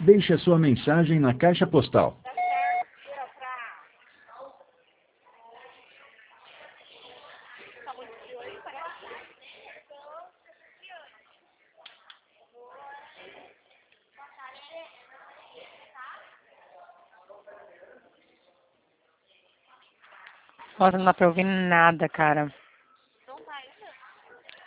Deixe a sua mensagem na caixa postal. Nossa, não dá pra ouvir nada, cara.